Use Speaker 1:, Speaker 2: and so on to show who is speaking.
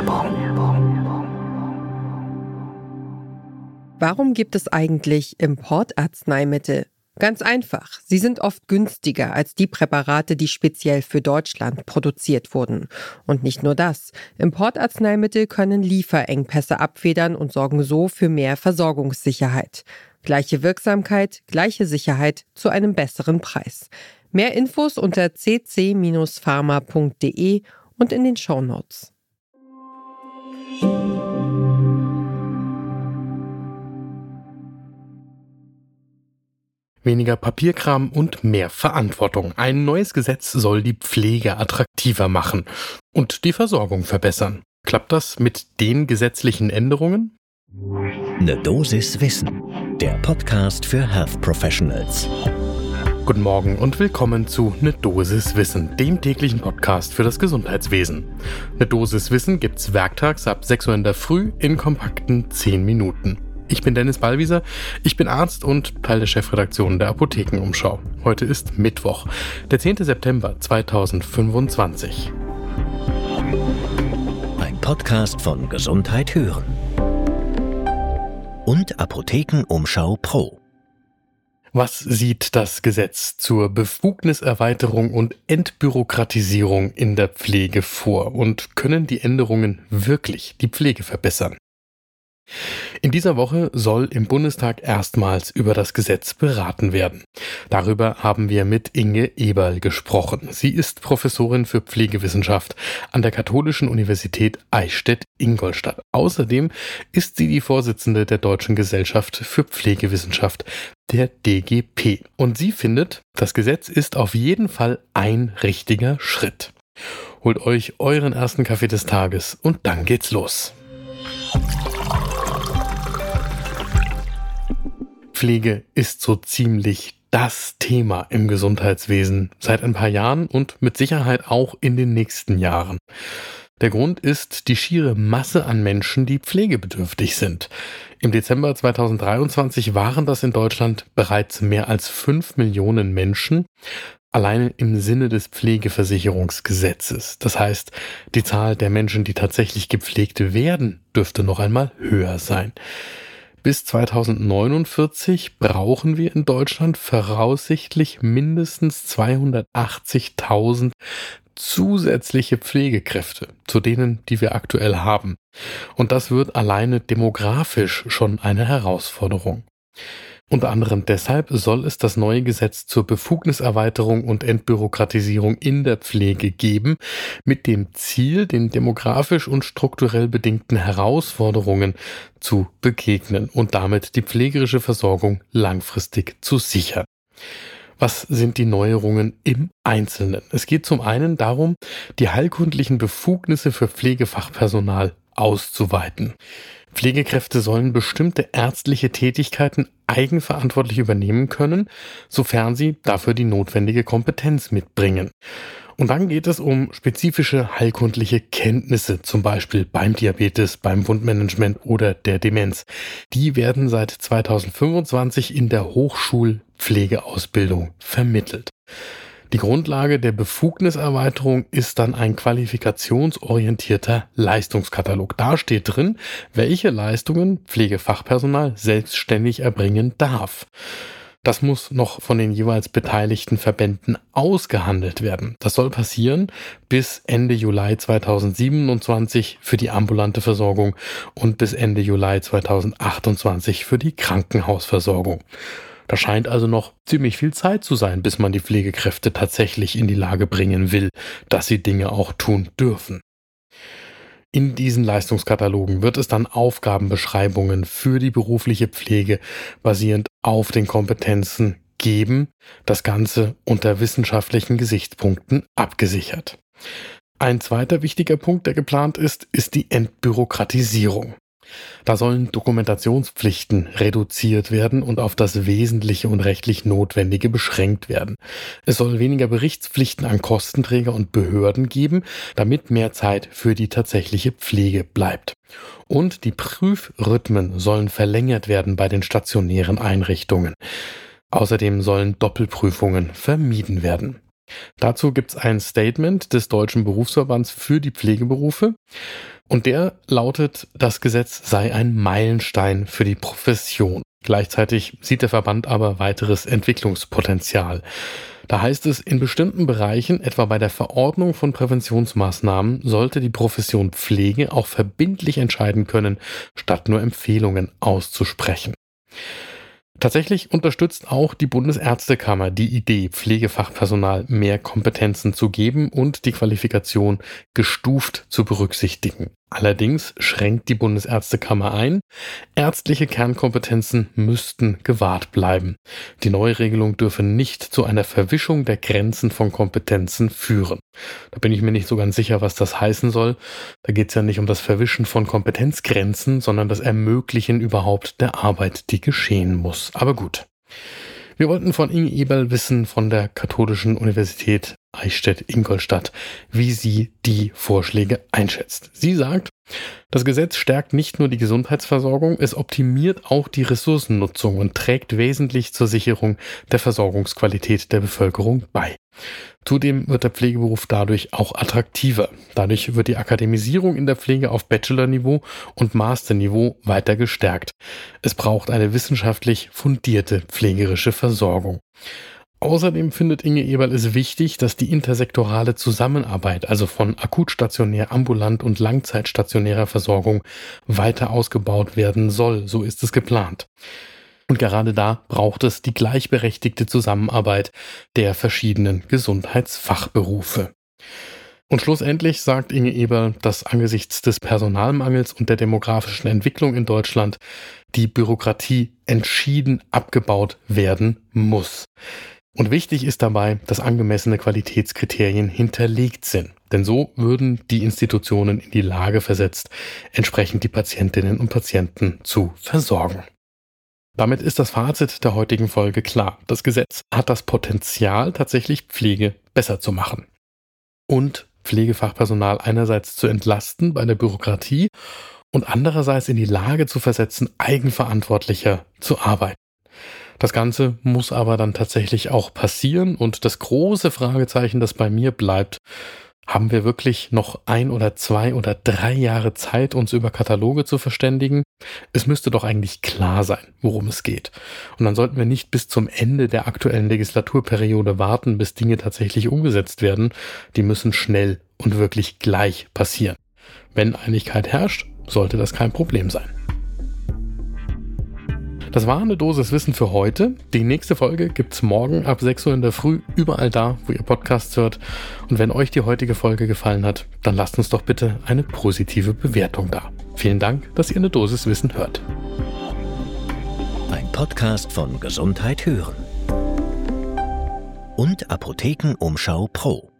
Speaker 1: Warum gibt es eigentlich Importarzneimittel? Ganz einfach. Sie sind oft günstiger als die Präparate, die speziell für Deutschland produziert wurden. Und nicht nur das. Importarzneimittel können Lieferengpässe abfedern und sorgen so für mehr Versorgungssicherheit. Gleiche Wirksamkeit, gleiche Sicherheit zu einem besseren Preis. Mehr Infos unter cc-pharma.de und in den Shownotes.
Speaker 2: Weniger Papierkram und mehr Verantwortung. Ein neues Gesetz soll die Pflege attraktiver machen und die Versorgung verbessern. Klappt das mit den gesetzlichen Änderungen?
Speaker 3: Eine Dosis Wissen, der Podcast für Health Professionals.
Speaker 2: Guten Morgen und willkommen zu Ne Dosis Wissen, dem täglichen Podcast für das Gesundheitswesen. Ne Dosis Wissen gibt's werktags ab 6 Uhr in der Früh in kompakten 10 Minuten. Ich bin Dennis Ballwieser, ich bin Arzt und Teil der Chefredaktion der Apothekenumschau. Heute ist Mittwoch, der 10. September 2025.
Speaker 3: Ein Podcast von Gesundheit hören und Apothekenumschau Pro.
Speaker 2: Was sieht das Gesetz zur Befugniserweiterung und Entbürokratisierung in der Pflege vor? Und können die Änderungen wirklich die Pflege verbessern? In dieser Woche soll im Bundestag erstmals über das Gesetz beraten werden. Darüber haben wir mit Inge Eberl gesprochen. Sie ist Professorin für Pflegewissenschaft an der Katholischen Universität Eichstätt-Ingolstadt. Außerdem ist sie die Vorsitzende der Deutschen Gesellschaft für Pflegewissenschaft, der DGP. Und sie findet, das Gesetz ist auf jeden Fall ein richtiger Schritt. Holt euch euren ersten Kaffee des Tages und dann geht's los. Pflege ist so ziemlich das Thema im Gesundheitswesen seit ein paar Jahren und mit Sicherheit auch in den nächsten Jahren. Der Grund ist die schiere Masse an Menschen, die pflegebedürftig sind. Im Dezember 2023 waren das in Deutschland bereits mehr als 5 Millionen Menschen, alleine im Sinne des Pflegeversicherungsgesetzes. Das heißt, die Zahl der Menschen, die tatsächlich gepflegt werden, dürfte noch einmal höher sein. Bis 2049 brauchen wir in Deutschland voraussichtlich mindestens 280.000 zusätzliche Pflegekräfte zu denen, die wir aktuell haben. Und das wird alleine demografisch schon eine Herausforderung. Unter anderem deshalb soll es das neue Gesetz zur Befugniserweiterung und Entbürokratisierung in der Pflege geben, mit dem Ziel, den demografisch und strukturell bedingten Herausforderungen zu begegnen und damit die pflegerische Versorgung langfristig zu sichern. Was sind die Neuerungen im Einzelnen? Es geht zum einen darum, die heilkundlichen Befugnisse für Pflegefachpersonal auszuweiten. Pflegekräfte sollen bestimmte ärztliche Tätigkeiten eigenverantwortlich übernehmen können, sofern sie dafür die notwendige Kompetenz mitbringen. Und dann geht es um spezifische heilkundliche Kenntnisse, zum Beispiel beim Diabetes, beim Wundmanagement oder der Demenz. Die werden seit 2025 in der Hochschulpflegeausbildung vermittelt. Die Grundlage der Befugniserweiterung ist dann ein qualifikationsorientierter Leistungskatalog. Da steht drin, welche Leistungen Pflegefachpersonal selbstständig erbringen darf. Das muss noch von den jeweils beteiligten Verbänden ausgehandelt werden. Das soll passieren bis Ende Juli 2027 für die ambulante Versorgung und bis Ende Juli 2028 für die Krankenhausversorgung. Da scheint also noch ziemlich viel Zeit zu sein, bis man die Pflegekräfte tatsächlich in die Lage bringen will, dass sie Dinge auch tun dürfen. In diesen Leistungskatalogen wird es dann Aufgabenbeschreibungen für die berufliche Pflege basierend auf den Kompetenzen geben, das Ganze unter wissenschaftlichen Gesichtspunkten abgesichert. Ein zweiter wichtiger Punkt, der geplant ist, ist die Entbürokratisierung. Da sollen Dokumentationspflichten reduziert werden und auf das Wesentliche und rechtlich Notwendige beschränkt werden. Es soll weniger Berichtspflichten an Kostenträger und Behörden geben, damit mehr Zeit für die tatsächliche Pflege bleibt. Und die Prüfrhythmen sollen verlängert werden bei den stationären Einrichtungen. Außerdem sollen Doppelprüfungen vermieden werden. Dazu gibt es ein Statement des Deutschen Berufsverbands für die Pflegeberufe und der lautet, das Gesetz sei ein Meilenstein für die Profession. Gleichzeitig sieht der Verband aber weiteres Entwicklungspotenzial. Da heißt es, in bestimmten Bereichen, etwa bei der Verordnung von Präventionsmaßnahmen, sollte die Profession Pflege auch verbindlich entscheiden können, statt nur Empfehlungen auszusprechen. Tatsächlich unterstützt auch die Bundesärztekammer die Idee, Pflegefachpersonal mehr Kompetenzen zu geben und die Qualifikation gestuft zu berücksichtigen. Allerdings schränkt die Bundesärztekammer ein, ärztliche Kernkompetenzen müssten gewahrt bleiben. Die neue Regelung dürfe nicht zu einer Verwischung der Grenzen von Kompetenzen führen. Da bin ich mir nicht so ganz sicher, was das heißen soll. Da geht es ja nicht um das Verwischen von Kompetenzgrenzen, sondern das Ermöglichen überhaupt der Arbeit, die geschehen muss. Aber gut. Wir wollten von Inge Eberl wissen von der Katholischen Universität Eichstätt-Ingolstadt, wie sie die Vorschläge einschätzt. Sie sagt, das Gesetz stärkt nicht nur die Gesundheitsversorgung, es optimiert auch die Ressourcennutzung und trägt wesentlich zur Sicherung der Versorgungsqualität der Bevölkerung bei. Zudem wird der Pflegeberuf dadurch auch attraktiver. Dadurch wird die Akademisierung in der Pflege auf Bachelor-Niveau und Master-Niveau weiter gestärkt. Es braucht eine wissenschaftlich fundierte pflegerische Versorgung. Außerdem findet Inge Eberl es wichtig, dass die intersektorale Zusammenarbeit, also von akutstationär, ambulant und langzeitstationärer Versorgung, weiter ausgebaut werden soll. So ist es geplant. Und gerade da braucht es die gleichberechtigte Zusammenarbeit der verschiedenen Gesundheitsfachberufe. Und schlussendlich sagt Inge Eberl, dass angesichts des Personalmangels und der demografischen Entwicklung in Deutschland die Bürokratie entschieden abgebaut werden muss. Und wichtig ist dabei, dass angemessene Qualitätskriterien hinterlegt sind. Denn so würden die Institutionen in die Lage versetzt, entsprechend die Patientinnen und Patienten zu versorgen. Damit ist das Fazit der heutigen Folge klar. Das Gesetz hat das Potenzial, tatsächlich Pflege besser zu machen. Und Pflegefachpersonal einerseits zu entlasten bei der Bürokratie und andererseits in die Lage zu versetzen, eigenverantwortlicher zu arbeiten. Das Ganze muss aber dann tatsächlich auch passieren und das große Fragezeichen, das bei mir bleibt, haben wir wirklich noch 1 oder 2 oder 3 Jahre Zeit, uns über Kataloge zu verständigen? Es müsste doch eigentlich klar sein, worum es geht. Und dann sollten wir nicht bis zum Ende der aktuellen Legislaturperiode warten, bis Dinge tatsächlich umgesetzt werden. Die müssen schnell und wirklich gleich passieren. Wenn Einigkeit herrscht, sollte das kein Problem sein. Das war eine Dosis Wissen für heute. Die nächste Folge gibt's morgen ab 6 Uhr in der Früh, überall da, wo ihr Podcasts hört. Und wenn euch die heutige Folge gefallen hat, dann lasst uns doch bitte eine positive Bewertung da. Vielen Dank, dass ihr eine Dosis Wissen hört.
Speaker 3: Ein Podcast von Gesundheit hören und Apothekenumschau Pro.